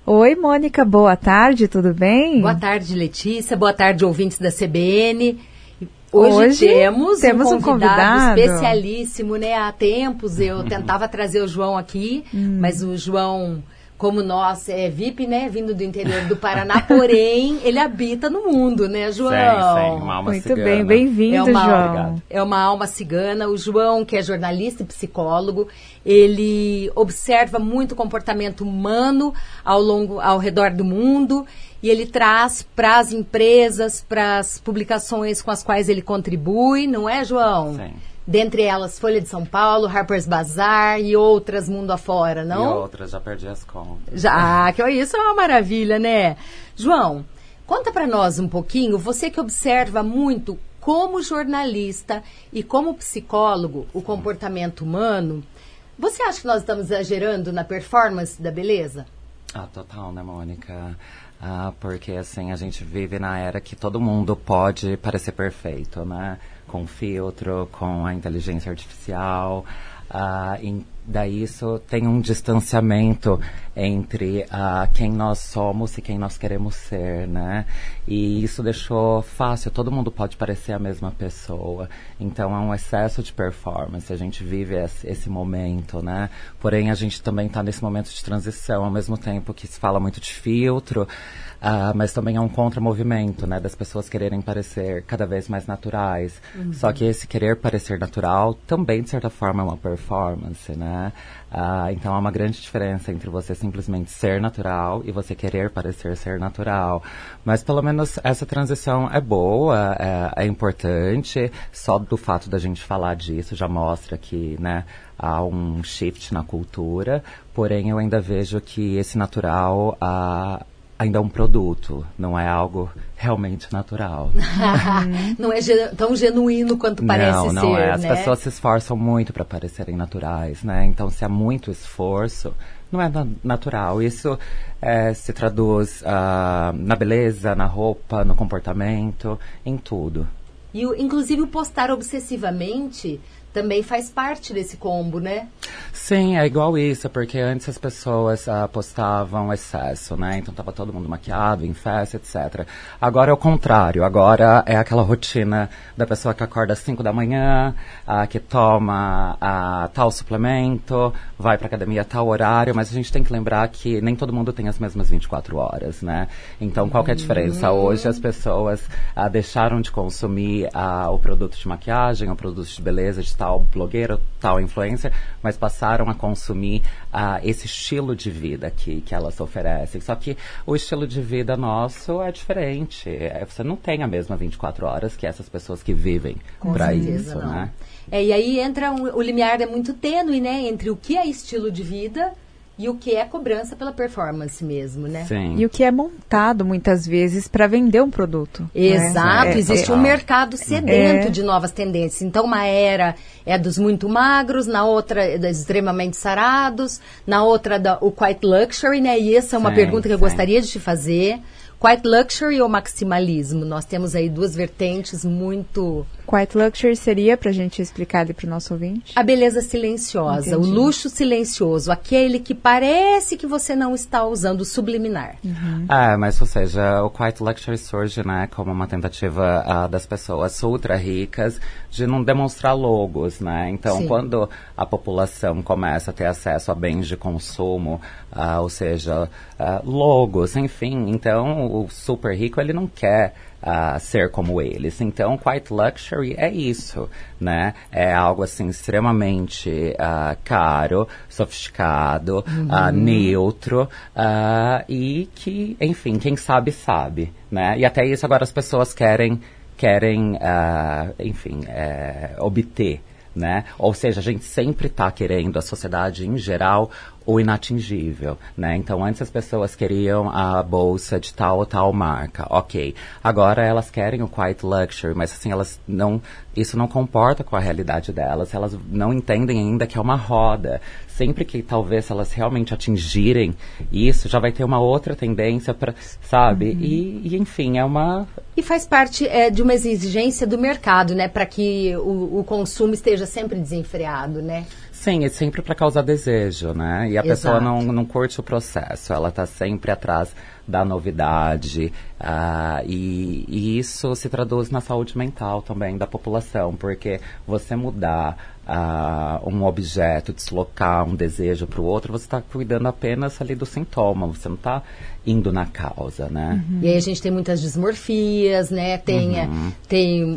Oi, Mônica, boa tarde, tudo bem? Boa tarde, Letícia, boa tarde, ouvintes da CBN. Hoje temos um convidado especialíssimo, né? Há tempos eu tentava trazer o João aqui, mas o João, como nós, é VIP, né? Vindo do interior do Paraná, porém, ele habita no mundo, né, João? Sim, uma alma Muito cigana. bem, bem-vindo, João. É uma alma cigana. O João, que é jornalista e psicólogo, ele observa muito o comportamento humano ao redor do mundo. E ele traz para as empresas, para as publicações com as quais ele contribui, não é, João? Sim. Dentre elas, Folha de São Paulo, Harper's Bazaar e outras mundo afora, não? E outras, já perdi as contas. Que isso é uma maravilha, né? João, conta para nós um pouquinho, você que observa muito como jornalista e como psicólogo o comportamento humano, você acha que nós estamos exagerando na performance da beleza? Total, né, Mônica? Porque, assim, a gente vive na era que todo mundo pode parecer perfeito, né? Com filtro, com a inteligência artificial. E daí isso tem um distanciamento entre quem nós somos e quem nós queremos ser, né? E isso deixou fácil, todo mundo pode parecer a mesma pessoa. Então é um excesso de performance, a gente vive esse momento, né? Porém, a gente também está nesse momento de transição, ao mesmo tempo que se fala muito de filtro, mas também é um contramovimento, né? Das pessoas quererem parecer cada vez mais naturais. Só que esse querer parecer natural também, de certa forma, é uma performance, né? Então há uma grande diferença entre você simplesmente ser natural e você querer parecer ser natural. Mas pelo menos essa transição é boa, é importante. Só do fato da gente falar disso já mostra que, né, há um shift na cultura. Porém, eu ainda vejo que esse natural ainda é um produto, não é algo realmente natural. Não é tão genuíno quanto parece ser, não é. As né? pessoas se esforçam muito para parecerem naturais, né? Então, se há muito esforço, não é natural. Isso se traduz na beleza, na roupa, no comportamento, em tudo. E, inclusive, o postar obsessivamente também faz parte desse combo, né? Sim, é igual isso, porque antes as pessoas postavam excesso, né? Então tava todo mundo maquiado, em festa, etc. Agora é o contrário, agora é aquela rotina da pessoa que acorda às 5 da manhã, que toma tal suplemento, vai pra academia a tal horário, mas a gente tem que lembrar que nem todo mundo tem as mesmas 24 horas, né? Então qual que é a diferença? Hoje as pessoas deixaram de consumir o produto de maquiagem, o produto de beleza de tal blogueiro, tal influencer, mas passaram a consumir esse estilo de vida que elas oferecem. Só que o estilo de vida nosso é diferente. Você não tem a mesma 24 horas que essas pessoas que vivem para isso, não. né? E aí entra o limiar é muito tênue, né? Entre o que é estilo de vida e o que é cobrança pela performance mesmo, né? Sim. E o que é montado, muitas vezes, para vender um produto. Exato, né? existe um mercado sedento de novas tendências. Então, uma era é dos muito magros, na outra é dos extremamente sarados, na outra o Quiet Luxury, né? E essa é uma pergunta que eu gostaria de te fazer. Quiet Luxury ou maximalismo? Nós temos aí duas vertentes muito... Quiet Luxury seria, para a gente explicar ali para o nosso ouvinte? A beleza silenciosa, Entendi. O luxo silencioso, aquele que parece que você não está usando, o subliminar. Mas ou seja, o Quiet Luxury surge, né, como uma tentativa das pessoas ultra ricas de não demonstrar logos, né? Então, Sim. quando a população começa a ter acesso a bens de consumo, ou seja, logos, enfim, então o super rico, ele não quer ser como eles. Então, Quiet Luxury é isso, né? É algo, assim, extremamente caro, sofisticado, neutro, e que, enfim, quem sabe, sabe, né? E até isso agora as pessoas querem enfim, obter, né? Ou seja, a gente sempre está querendo, a sociedade em geral, o inatingível, né? Então, antes as pessoas queriam a bolsa de tal ou tal marca, ok. Agora elas querem o Quiet Luxury, mas assim, isso não comporta com a realidade delas, elas não entendem ainda que é uma roda. Sempre que talvez elas realmente atingirem isso, já vai ter uma outra tendência para, sabe? E enfim, é uma... E faz parte de uma exigência do mercado, né? Para que o consumo esteja sempre desenfreado, né? Sim, é sempre para causar desejo, né? E a pessoa não curte o processo, ela tá sempre atrás da novidade, e isso se traduz na saúde mental também da população, porque você mudar um objeto, deslocar um desejo para o outro, você está cuidando apenas ali do sintoma, você não está indo na causa, né? E aí a gente tem muitas dismorfias, né? Tem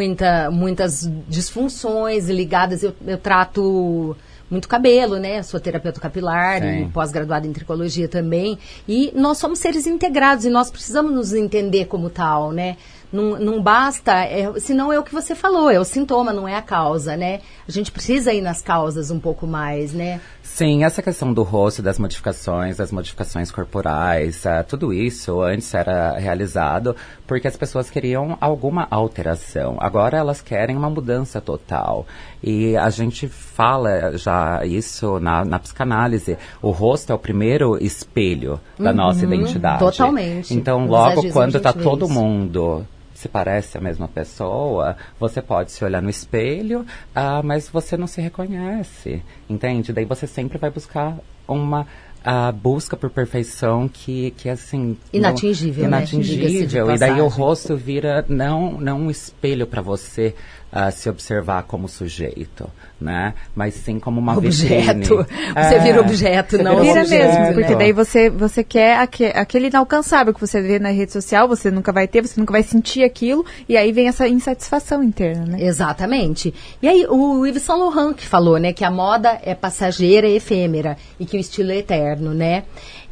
muitas disfunções ligadas, eu trato muito cabelo, né? Sou terapeuta capilar e pós-graduada em tricologia também. E nós somos seres integrados e nós precisamos nos entender como tal, né? Não basta, senão é o que você falou, é o sintoma, não é a causa, né? A gente precisa ir nas causas um pouco mais, né? Sim, essa questão do rosto, das modificações corporais, tudo isso antes era realizado porque as pessoas queriam alguma alteração. Agora elas querem uma mudança total. E a gente fala já isso na psicanálise. O rosto é o primeiro espelho da nossa identidade. Totalmente. Então, logo quando está todo mundo se parece a mesma pessoa, você pode se olhar no espelho, mas você não se reconhece, entende? Daí você sempre vai buscar uma busca por perfeição que assim... Inatingível, né? Inatingível. E daí o rosto vira não um espelho para você se observar como sujeito, né? Mas sim como uma vitrine. Você vira objeto, não vira objeto, mesmo, né? porque daí você quer aquele inalcançável que você vê na rede social, você nunca vai ter, você nunca vai sentir aquilo, e aí vem essa insatisfação interna, né? Exatamente. E aí o Yves Saint Laurent que falou, né, que a moda é passageira e efêmera e que o estilo é eterno, né?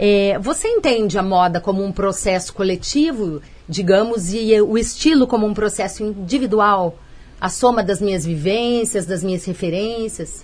Você entende a moda como um processo coletivo, digamos, e o estilo como um processo individual? A soma das minhas vivências, das minhas referências?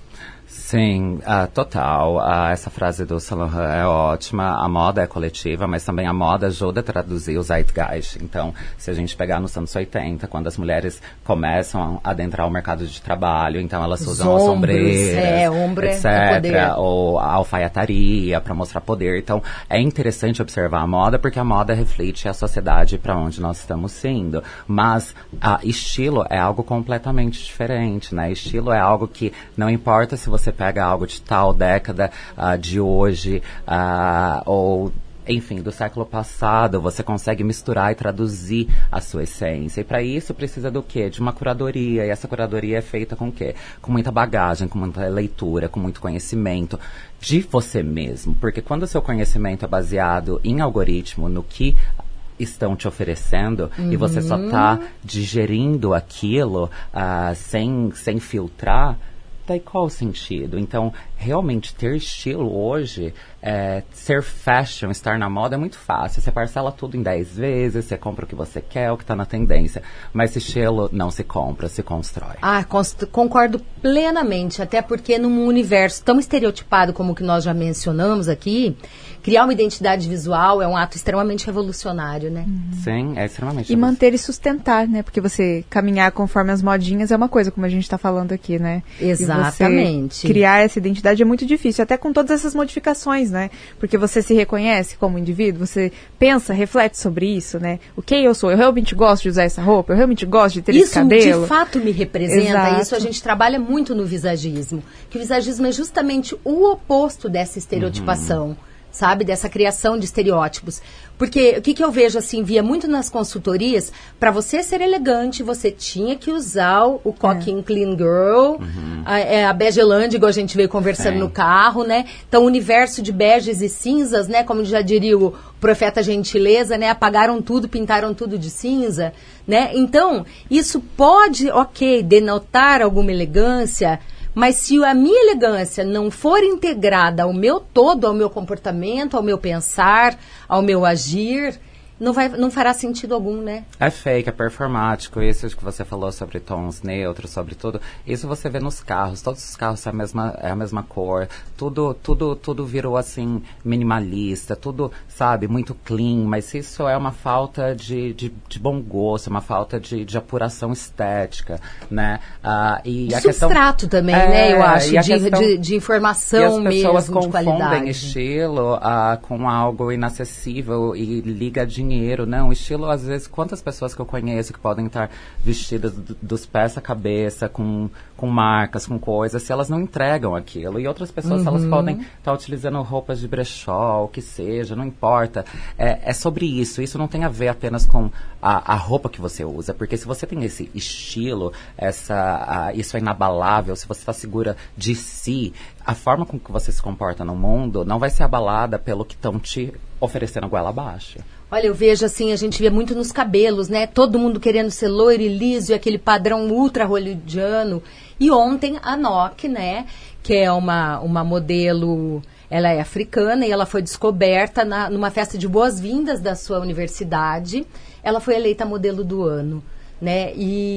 Sim, total. Essa frase do Saint Laurent é ótima. A moda é coletiva, mas também a moda ajuda a traduzir o zeitgeist. Então, se a gente pegar nos anos 80, quando as mulheres começam a adentrar o mercado de trabalho, então elas usam as sombreiras, etc. Ou a alfaiataria para mostrar poder. Então, é interessante observar a moda, porque a moda reflete a sociedade para onde nós estamos indo. Mas estilo é algo completamente diferente, né? Estilo é algo que não importa se você pega algo de tal década, de hoje, ou, enfim, do século passado, você consegue misturar e traduzir a sua essência. E para isso precisa do quê? De uma curadoria. E essa curadoria é feita com o quê? Com muita bagagem, com muita leitura, com muito conhecimento de você mesmo. Porque quando o seu conhecimento é baseado em algoritmo, no que estão te oferecendo, e você só está digerindo aquilo sem filtrar, daí qual o sentido? Então, realmente ter estilo hoje, ser fashion, estar na moda é muito fácil. Você parcela tudo em 10 vezes, você compra o que você quer, o que está na tendência. Mas esse estilo não se compra, se constrói. Concordo plenamente, até porque num universo tão estereotipado como o que nós já mencionamos aqui, criar uma identidade visual é um ato extremamente revolucionário, né? Sim, é extremamente E manter e sustentar, né? Porque você caminhar conforme as modinhas é uma coisa, como a gente está falando aqui, né? Exatamente. E você criar essa identidade é muito difícil, até com todas essas modificações, né? Porque você se reconhece como indivíduo, você pensa, reflete sobre isso, né? O que eu sou? Eu realmente gosto de usar essa roupa? Eu realmente gosto de ter esse cabelo? Isso de fato me representa. Exato. Isso a gente trabalha muito no visagismo. Que o visagismo é justamente o oposto dessa estereotipação. Sabe, dessa criação de estereótipos. Porque o que eu vejo, assim, via muito nas consultorias, para você ser elegante, você tinha que usar o Coquin Clean Girl, a Begelândia, igual a gente veio conversando no carro, né? Então, o universo de beges e cinzas, né? Como já diria o profeta Gentileza, né? Apagaram tudo, pintaram tudo de cinza, né? Então, isso pode, denotar alguma elegância, mas se a minha elegância não for integrada ao meu todo, ao meu comportamento, ao meu pensar, ao meu agir, não fará sentido algum, né? É fake, é performático. Isso que você falou sobre tons neutros, sobre tudo. Isso você vê nos carros. Todos os carros são a mesma cor. Tudo virou, assim, minimalista. Tudo, sabe, muito clean. Mas isso é uma falta de bom gosto, uma falta de apuração estética, né? E a substrato também, né? Eu acho, de informação mesmo, de qualidade. E as pessoas confundem estilo com algo inacessível e liga de dinheiro, não. Estilo, às vezes, quantas pessoas que eu conheço que podem estar vestidas dos pés à cabeça, com marcas, com coisas, se elas não entregam aquilo. E outras pessoas, elas podem estar utilizando roupas de brechó, o que seja, não importa. É sobre isso. Isso não tem a ver apenas com a roupa que você usa. Porque se você tem esse estilo, isso é inabalável, se você está segura de si, a forma com que você se comporta no mundo não vai ser abalada pelo que estão te oferecendo goela abaixo. Olha, eu vejo assim, a gente vê muito nos cabelos, né? Todo mundo querendo ser loiro e liso, e aquele padrão ultra hollywoodiano. E ontem a Nok, né, que é uma modelo, ela é africana e ela foi descoberta numa festa de boas-vindas da sua universidade. Ela foi eleita modelo do ano, né?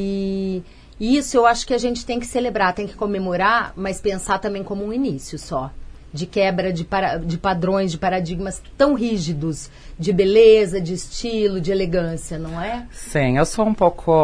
E isso eu acho que a gente tem que celebrar, tem que comemorar, mas pensar também como um início só. De quebra de padrões, de paradigmas tão rígidos, de beleza, de estilo, de elegância, não é? Sim, eu sou um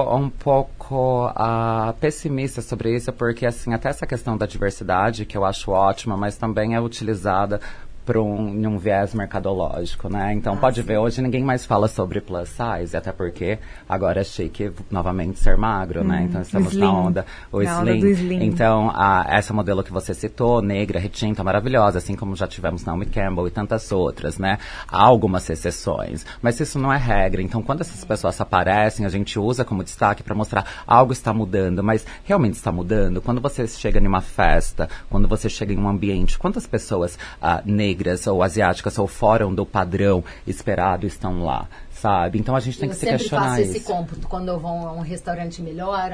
pouco pessimista sobre isso, porque assim, até essa questão da diversidade, que eu acho ótima, mas também é utilizada em um viés mercadológico, né? Então, pode ver, hoje ninguém mais fala sobre plus size, até porque agora é chique novamente ser magro, né? Então, estamos na onda do slim. Então, essa modelo que você citou, negra, retinta, maravilhosa, assim como já tivemos Naomi Campbell e tantas outras, né? Há algumas exceções, mas isso não é regra. Então, quando essas pessoas aparecem, a gente usa como destaque para mostrar algo está mudando, mas realmente está mudando. Quando você chega em uma festa, quando você chega em um ambiente, quantas pessoas negras ou asiáticas ou fora do padrão esperado estão lá, sabe? Então a gente tem que se questionar isso. Eu sempre faço esse cômputo quando eu vou a um restaurante melhor,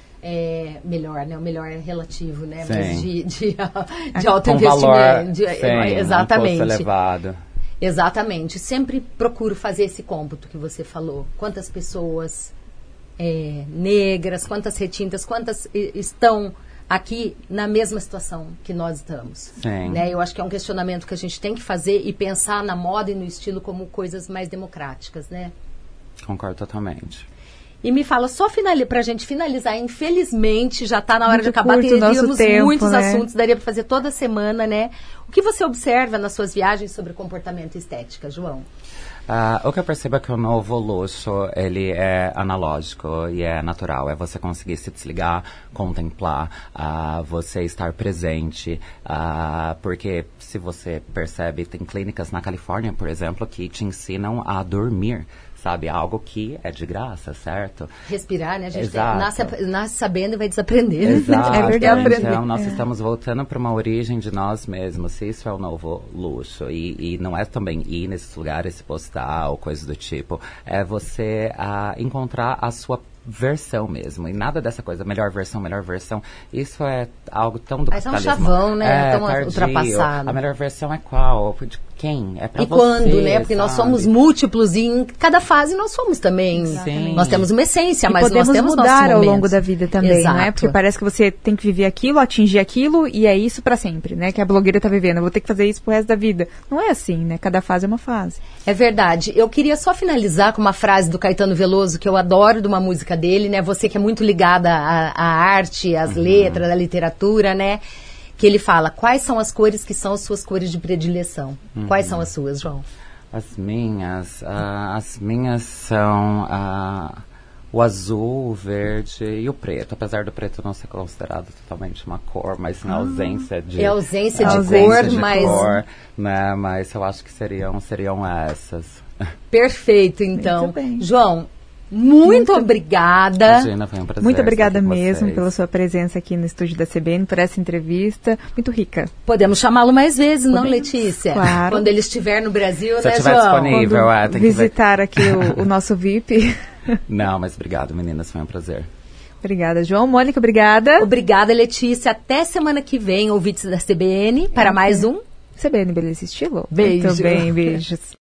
melhor, né? O melhor é relativo, né? Mas de alto investimento. Exatamente. Um custo elevado. Exatamente. Sempre procuro fazer esse cômputo que você falou. Quantas pessoas negras, quantas retintas, quantas estão aqui na mesma situação que nós estamos. Sim. Né? Eu acho que é um questionamento que a gente tem que fazer e pensar na moda e no estilo como coisas mais democráticas, né? Concordo totalmente. E me fala, só para a gente finalizar, infelizmente já está na hora de acabar, teríamos muitos assuntos, daria para fazer toda semana, né? O que você observa nas suas viagens sobre comportamento e estética, João? O que eu percebo é que o novo luxo, ele é analógico e é natural. É você conseguir se desligar, contemplar, você estar presente. Porque se você percebe, tem clínicas na Califórnia, por exemplo, que te ensinam a dormir. Sabe, algo que é de graça, certo? Respirar, né? A gente nasce sabendo e vai desaprender. Exato. É verdade. Então, nós estamos voltando para uma origem de nós mesmos. Isso é o novo luxo. E não é também ir nesses lugares, se postar ou coisas do tipo. É você encontrar a sua versão mesmo. E nada dessa coisa, melhor versão. Isso é algo tão do capitalismo. É um chavão, né? Tão tardio. Ultrapassado. A melhor versão é qual? De quem? É pra você. E quando, né? Porque sabe? nós somos múltiplos e em cada fase nós somos também. Sim. Nós temos uma essência, mas nós temos mudar ao longo da vida também, Exato. não é? Porque parece que você tem que viver aquilo, atingir aquilo e é isso pra sempre, né? Que a blogueira tá vivendo. Eu vou ter que fazer isso pro resto da vida. Não é assim, né? Cada fase é uma fase. É verdade. Eu queria só finalizar com uma frase do Caetano Veloso, que eu adoro, de uma música dele, né? Você que é muito ligada à arte, às letras, à literatura, né? Que ele fala, quais são as cores que são as suas cores de predileção? Quais são as suas, João? As minhas são o azul, o verde e o preto. Apesar do preto não ser considerado totalmente uma cor, mas sim a ausência de... É ausência de cor, mas... Cor, né? Mas eu acho que seriam essas. Perfeito, então. Muito bem. João, muito obrigada. Imagina, foi um prazer. Muito obrigada estar aqui com mesmo vocês. pela sua presença aqui no estúdio da CBN, por essa entrevista muito rica. Podemos chamá-lo mais vezes, não, Letícia? Claro. Quando ele estiver no Brasil, Se né, estiver João? disponível, tem que visitar aqui o nosso VIP. Não, mas obrigado, meninas, foi um prazer. Obrigada, João. Mônica, obrigada. Obrigada, Letícia. Até semana que vem, ouvintes da CBN, para mais um CBN Beleza e Estilo. Beijo. Muito bem, beijos.